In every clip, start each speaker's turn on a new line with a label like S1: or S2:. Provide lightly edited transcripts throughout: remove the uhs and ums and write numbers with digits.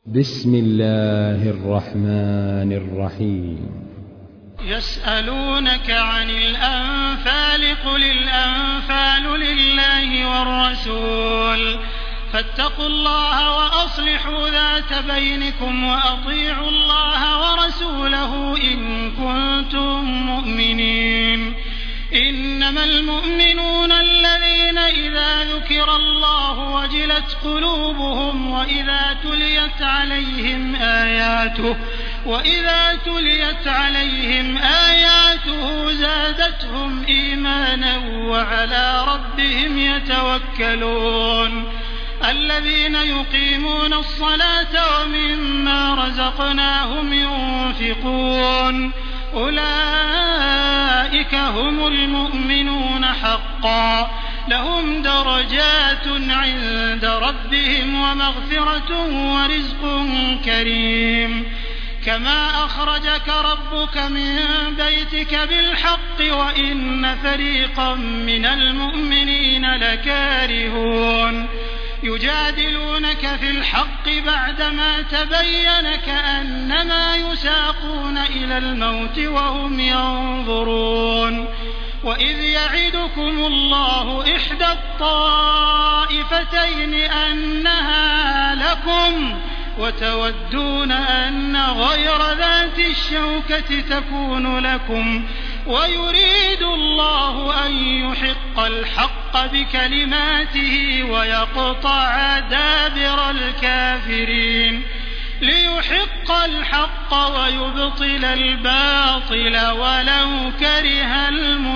S1: بسم الله الرحمن الرحيم.
S2: يسألونك عن الأنفال قل الأنفال لله والرسول فاتقوا الله وأصلحوا ذات بينكم وأطيعوا الله ورسوله إن كنتم مؤمنين. إنما المؤمنون الذين إذا ذكر الله وجلت قلوبهم وإذا تليت عليهم آياته زادتهم إيمانا وعلى ربهم يتوكلون. الذين يقيمون الصلاة ومما رزقناهم ينفقون أولئك هم المؤمنون حقا لهم درجات عند ربهم ومغفرة ورزق كريم. كما أخرجك ربك من بيتك بالحق وإن فريقا من المؤمنين لكارهون. يجادلونك في الحق بعدما تبين كأنما يساقون إلى الموت وهم ينظرون. وإذ يعدكم الله إحدى الطائفتين أنها لكم وتودون أن غير ذات الشوكة تكون لكم ويريد الله أن يحق الحق بكلماته ويقطع دابر الكافرين ليحق الحق ويبطل الباطل ولو كره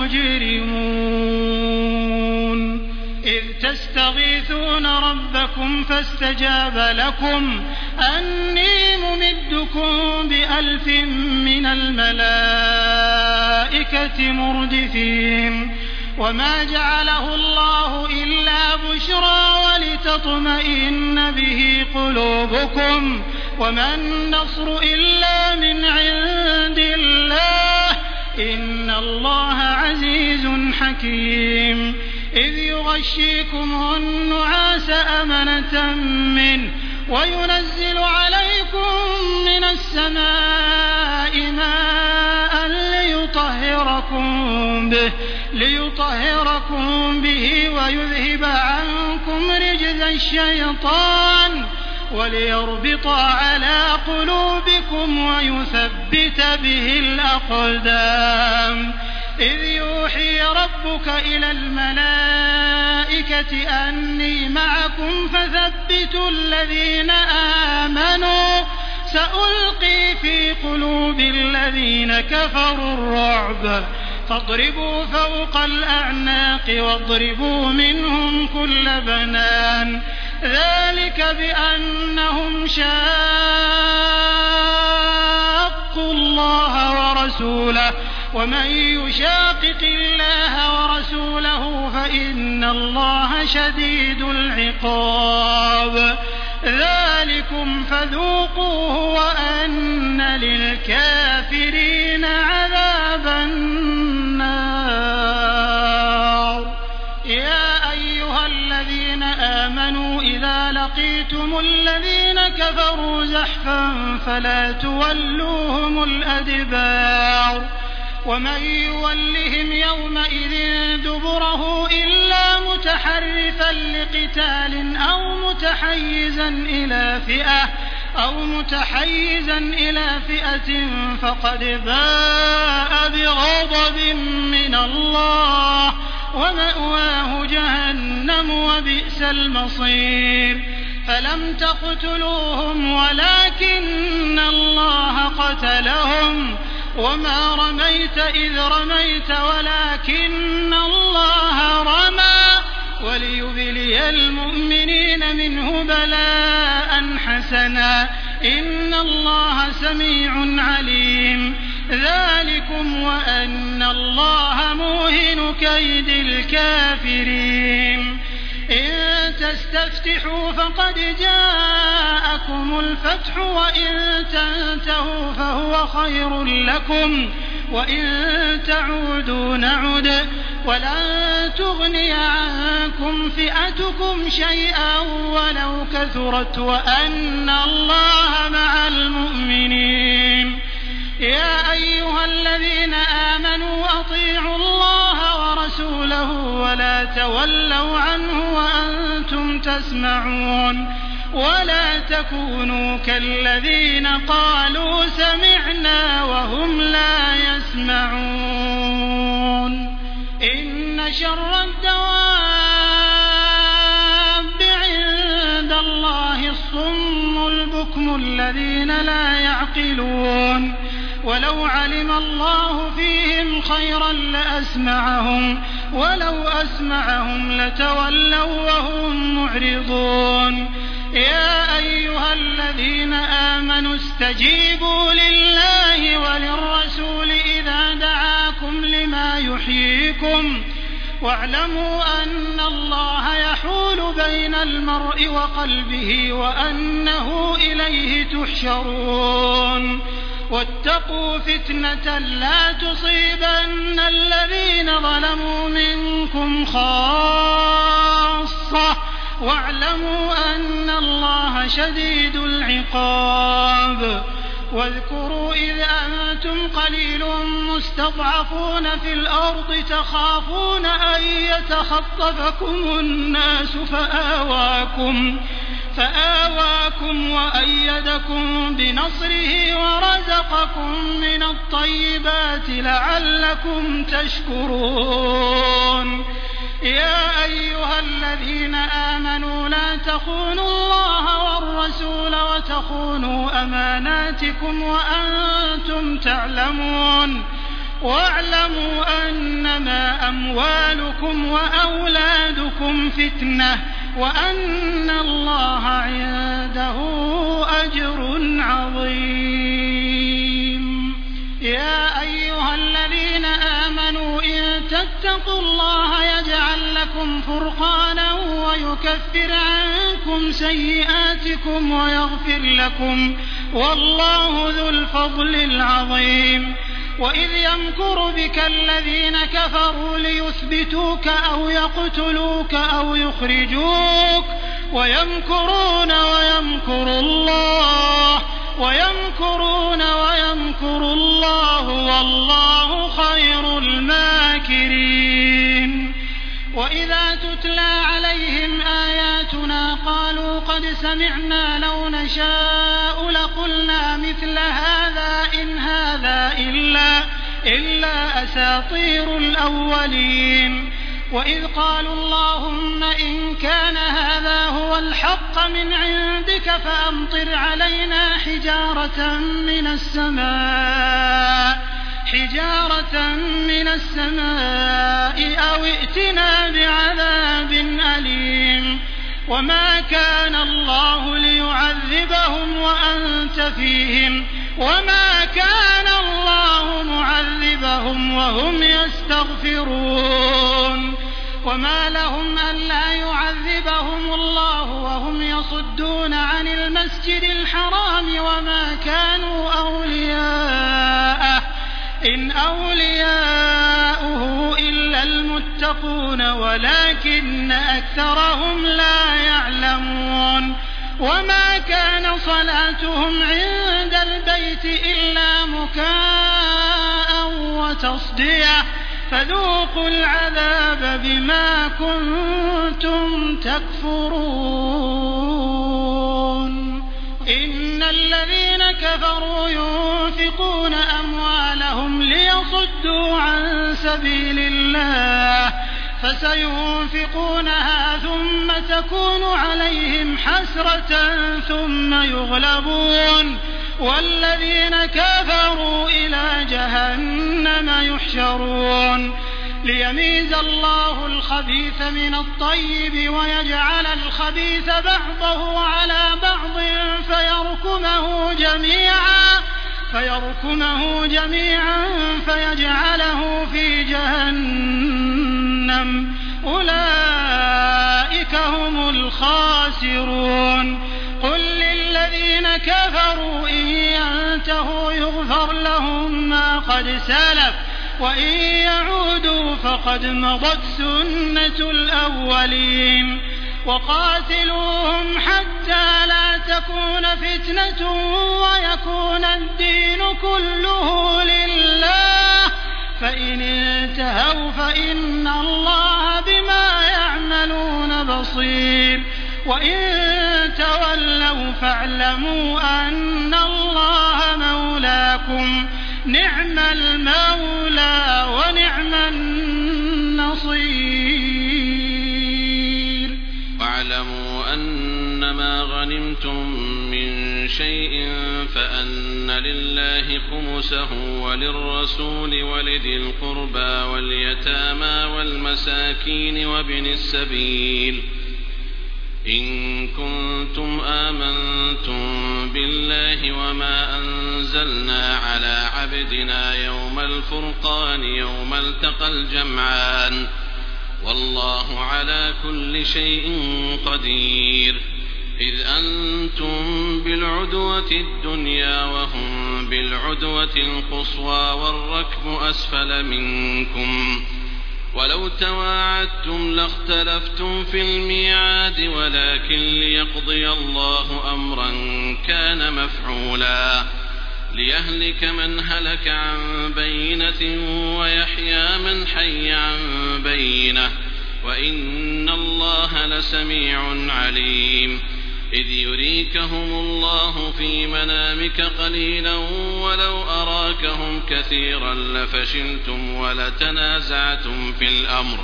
S2: المجرمون. إذ تستغيثون ربكم فاستجاب لكم أني ممدكم ب1000 من الملائكة مردفين. وما جعله الله إلا بشرى ولتطمئن به قلوبكم وما النصر إلا من عند الله إن الله عزيز حكيم. إذ يغشيكم النعاس أمنة منه وينزل عليكم من السماء ماء ليطهركم به ويذهب عنكم رجز الشيطان وليربط على قلوبكم ويثبت به الأقدام. إذ يوحي ربك إلى الملائكة أني معكم فثبتوا الذين آمنوا سألقي في قلوب الذين كفروا الرعب فاضربوا فوق الأعناق واضربوا منهم كل بنان. ذلك بأنهم شاقوا الله ورسوله ومن يشاقق الله ورسوله فإن الله شديد العقاب. ذلكم فذوقوه وأن للكافرين عذاب النار. يا أيها الذين آمنوا إذا لقيتم الذين كفروا زحفا فلا تولوهم الأدبار. ومن يولهم يومئذ دبره إلا متحرفا لقتال أو متحيزا إلى فئة فقد باء بغضب من الله ومأواه جهنم وبئس المصير. فلم تقتلوهم ولكن الله قتلهم وما رميت إذ رميت ولكن الله رمى وليبلي المؤمنين منه بلاء حسنا إن الله سميع عليم. ذلكم وأن الله موهن كيد الكافرين. إن تستفتحوا فقد جاءكم الفتح وإن تنتهوا فهو خير لكم وإن تعودوا نعد ولن تغني عنكم فئتكم شيئا ولو كثرت وأن الله ولا تولوا عنه وأنتم تسمعون ولا تكونوا كالذين قالوا سمعنا وهم لا يسمعون إن شر الدواب عند الله الصم البكم الذين لا يعقلون ولو علم الله فيهم خيرا لأسمعهم ولو أسمعهم لتولوا وهم معرضون يا أيها الذين آمنوا استجيبوا لله وللرسول إذا دعاكم لما يحييكم واعلموا أن الله يحول بين المرء وقلبه وأنه إليه تحشرون واتقوا فتنة لا تصيبن الذين ظلموا منكم خاصة واعلموا أن الله شديد العقاب واذكروا إذ أنتم قليل مستضعفون في الأرض تخافون أن يتخطفكم الناس فآواكم وأيدكم بنصره ورزقكم من الطيبات لعلكم تشكرون يا أيها الذين آمنوا لا تخونوا الله والرسول وتخونوا أماناتكم وأنتم تعلمون واعلموا أنما أموالكم وأولادكم فتنة وأن الله عنده أجر عظيم يا أيها الذين آمنوا إن تتقوا الله يجعل لكم فرقانا ويكفر عنكم سيئاتكم ويغفر لكم والله ذو الفضل العظيم وإذ يمكر بك الذين كفروا ليثبتوك أو يقتلوك أو يخرجوك ويمكرون ويمكر الله والله خير الماكرين وإذا تتلى عليهم آياتنا قالوا قد سمعنا لو نشاء لقلنا مثل هذا إن هذا إلا أساطير الأولين وإذ قالوا اللهم إن كان هذا هو الحق من عندك فأمطر علينا حجارة من السماء أو ائتنا بعذاب أليم وما كان الله ليعذبهم وأنت فيهم وما كان الله معذبهم وهم يستغفرون وما لهم ألا يعذبهم الله وهم يصدون عن المسجد الحرام وما كانوا أولياءه إن أولياؤه إلا المتقون ولكن أكثرهم لا يعلمون وما كان صلاتهم عند البيت إلا مكاء وتصدية فذوقوا العذاب بما كنتم تكفرون إن الذين كفروا ينفقون أموالهم ليصدوا عن سبيل الله فسينفقونها ثم تكون عليهم حسرة ثم يغلبون والذين كفروا إلى جهنم يحشرون ليميز الله الخبيث من الطيب ويجعل الخبيث بعضه على بعض فيركمه جميعا فيجعله في جهنم أولئك هم الخاسرون قل للذين كفروا إن ينتهوا يغفر لهم ما قد سلف وإن يعودوا فقد مضت سنة الأولين وقاتلوهم حتى لا تكون فتنة ويكون الدين كله لله فإن انتهوا فإن الله بما يعملون بصير وإن تولوا فاعلموا أن الله مولاكم نعم المولى ونعم النصير.
S3: واعلموا أنما غنمتم من شيء فأن لله خمسه وللرسول ولذي القربى واليتامى والمساكين وابن السبيل إن كنتم آمنتم بالله وما أنزلنا على عبدنا يوم الفرقان يوم التقى الجمعان والله على كل شيء قدير. إذ أنتم بالعدوة الدنيا وهم بالعدوة القصوى والركب أسفل منكم ولو تواعدتم لاختلفتم في الميعاد ولكن ليقضي الله أمرا كان مفعولا ليهلك من هلك عن بينة ويحيى من حي عن بينة وإن الله لسميع عليم. إذ يريكهم الله في منامك قليلا ولو أراكهم كثيرا لفشلتم ولتنازعتم في الأمر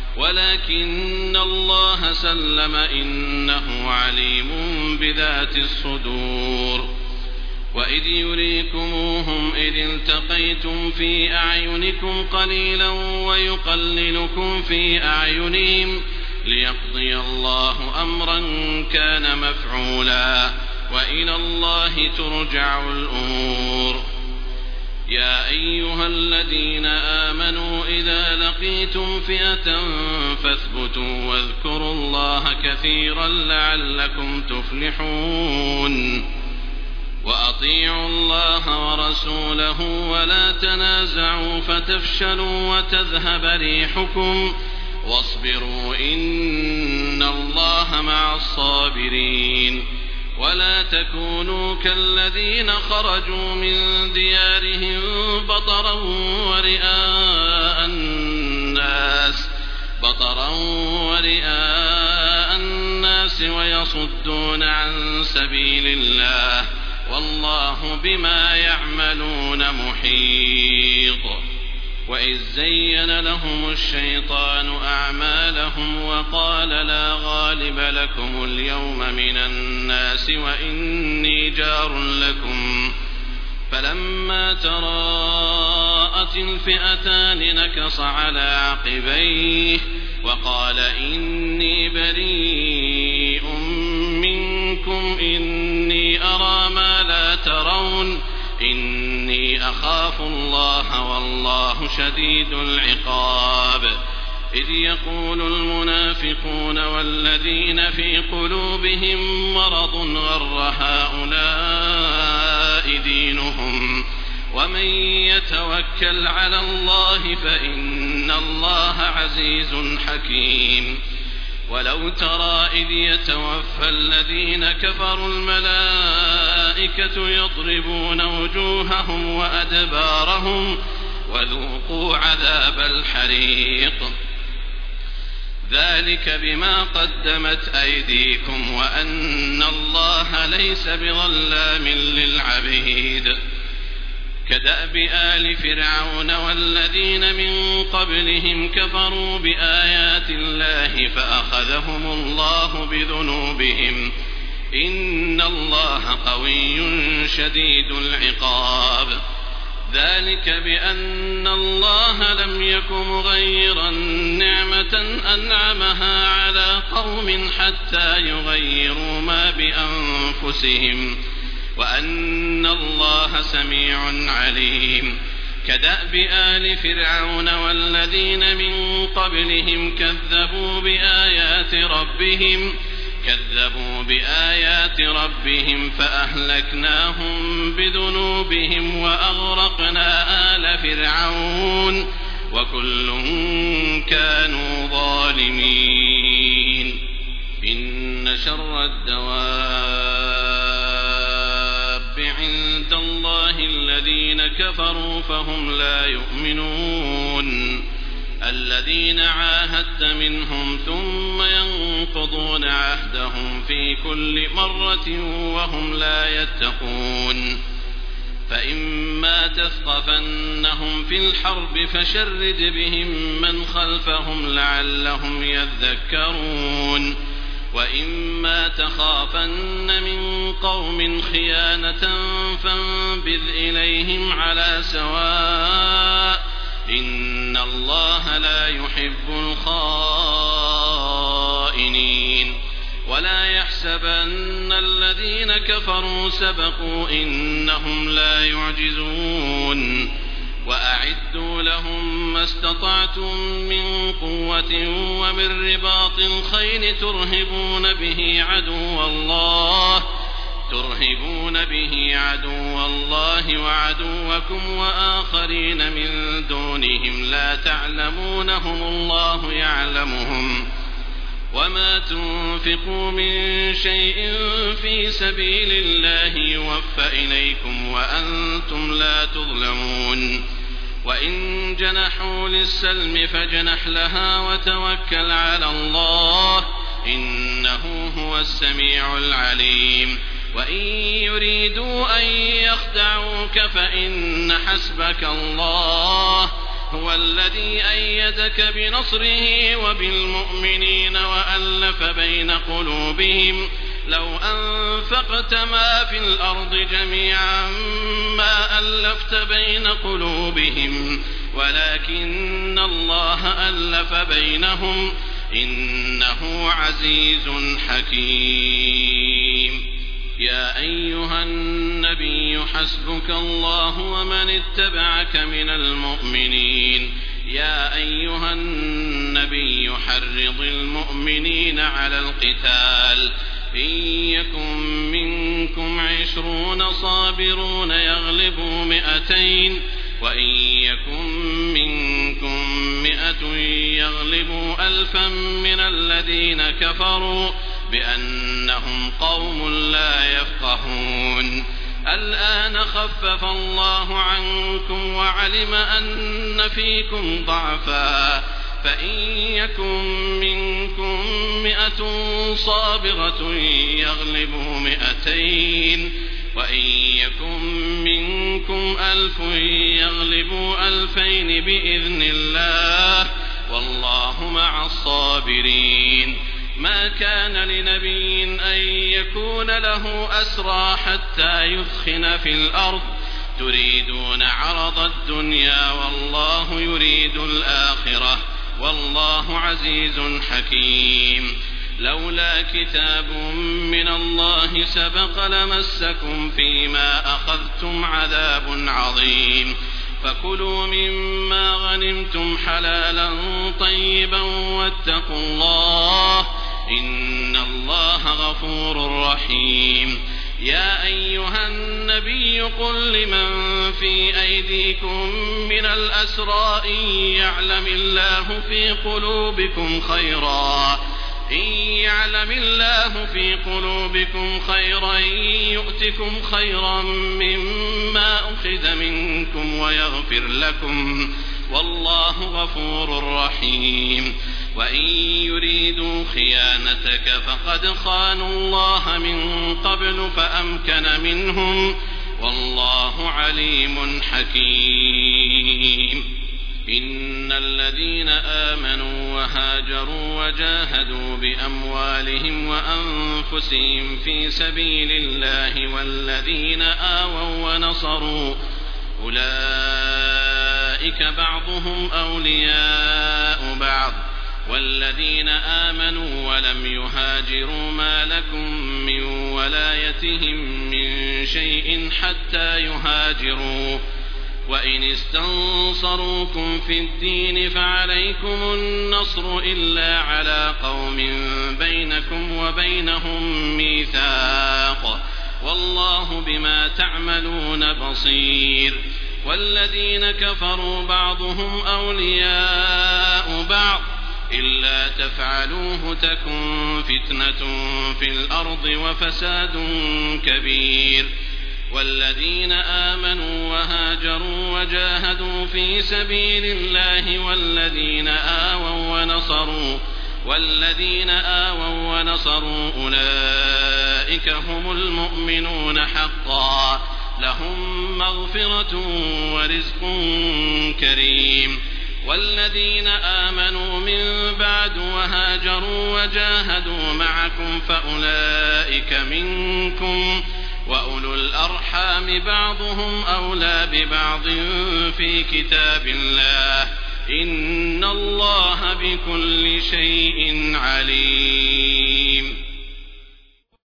S3: ولكن الله سلم إنه عليم بذات الصدور. وإذ يريكموهم إذ التقيتم في أعينكم قليلا ويقللكم في أعينهم ليقضي الله أمرا كان مفعولا وإلى الله ترجع الأمور. يا أيها الذين آمنوا إذا لقيتم فئة فاثبتوا واذكروا الله كثيرا لعلكم تفلحون. وأطيعوا الله ورسوله ولا تنازعوا فتفشلوا وتذهب ريحكم واصبروا إن الله مع الصابرين. ولا تكونوا كالذين خرجوا من ديارهم بطرا ورئاء الناس ويصدون عن سبيل الله والله بما يعملون محيط. وإذ زين لهم الشيطان أعمالهم وقال لا غالب لكم اليوم من الناس وإني جار لكم فلما تراءت الفئتان نكص على عقبيه وقال إني بريء منكم إني أرى ما لا ترون إني أخاف الله والله شديد العقاب. إذ يقول المنافقون والذين في قلوبهم مرض غر هؤلاء دينهم ومن يتوكل على الله فإن الله عزيز حكيم. ولو ترى إذ يتوفى الذين كفروا الملائكة يضربون وجوههم وأدبارهم وذوقوا عذاب الحريق ذلك بما قدمت أيديكم وأن الله ليس بظلام للعبيد. كدأب آل فرعون والذين من قبلهم كفروا بآيات الله فأخذهم الله بذنوبهم إن الله قوي شديد العقاب. ذلك بأن الله لم يك مغيرا نعمة أنعمها على قوم حتى يغيروا ما بأنفسهم وأن الله سميع عليم. كدأب آل فرعون والذين من قبلهم كذبوا بآيات ربهم فأهلكناهم بذنوبهم وأغرقنا آل فرعون وكل كانوا ظالمين. إن شر الدواب عند الله الذين كفروا فهم لا يؤمنون الذين عاهدت منهم ثم ينقضون عهدهم في كل مرة وهم لا يتقون فإما تثقفنهم في الحرب فشرد بهم من خلفهم لعلهم يذكرون وإما تخافن من قوم خيانة فانبذ إليهم على سواء إن الله لا يحب الخائنين ولا يحسبن الذين كفروا سبقوا إنهم لا يعجزون وأعدوا لهم ما استطعتم من قوة ومن رباط الخيل ترهبون به عدو الله وعدوكم وآخرين من دونهم لا تعلمونهم الله يعلمهم وما تنفقوا من شيء في سبيل الله يوفى إليكم وأنتم لا تظلمون وإن جنحوا للسلم فاجنح لها وتوكل على الله إنه هو السميع العليم وإن يريدوا أن يخدعوك فإن حسبك الله هو الذي أيدك بنصره وبالمؤمنين وألف بين قلوبهم لو أنفقت ما في الأرض جميعا ما ألفت بين قلوبهم ولكن الله ألف بينهم إنه عزيز حكيم يا أيها النبي حسبك الله ومن اتبعك من المؤمنين يا أيها النبي حرض المؤمنين على القتال إن يكن منكم 20 صابرون يغلبوا 200 وإن يكن منكم 100 يغلبوا 1000 من الذين كفروا بأنهم قوم لا يفقهون الآن خفف الله عنكم وعلم أن فيكم ضعفا فإن يكن منكم 100 صابرة يغلبوا 200 وإن يكن منكم 1000 يغلبوا 2000 بإذن الله والله مع الصابرين ما كان لنبي أن يكون له أسرى حتى يثخن في الأرض تريدون عرض الدنيا والله يريد الآخرة والله عزيز حكيم لولا كتاب من الله سبق لمسكم فيما أخذتم عذاب عظيم فكلوا مما غنمتم حلالا طيبا واتقوا الله إن الله غفور رحيم يا أيها النبي قل لمن في أيديكم من الأسرى إن يعلم الله في قلوبكم خيرا يؤتكم خيرا مما أخذ منكم ويغفر لكم والله غفور رحيم وإن يريدوا خيانتك فقد خانوا الله من قبل فأمكن منهم والله عليم حكيم إن الذين آمنوا وهاجروا وجاهدوا بأموالهم وأنفسهم في سبيل الله والذين آووا ونصروا أولئك بعضهم أولياء بعض والذين آمنوا ولم يهاجروا ما لكم من ولايتهم من شيء حتى يهاجروا وإن استنصروكم في الدين فعليكم النصر إلا على قوم بينكم وبينهم ميثاق والله بما تعملون بصير والذين كفروا بعضهم أولياء بعض إلا تفعلوه تكن فتنة في الأرض وفساد كبير والذين آمنوا وهاجروا وجاهدوا في سبيل الله والذين آووا ونصروا أولئك هم المؤمنون حقا لهم مغفرة ورزق كريم. والذين آمنوا من بعد وهاجروا وجاهدوا معكم فأولئك منكم وأولو الأرحام بعضهم أولى ببعض في كتاب الله إن الله بكل شيء عليم.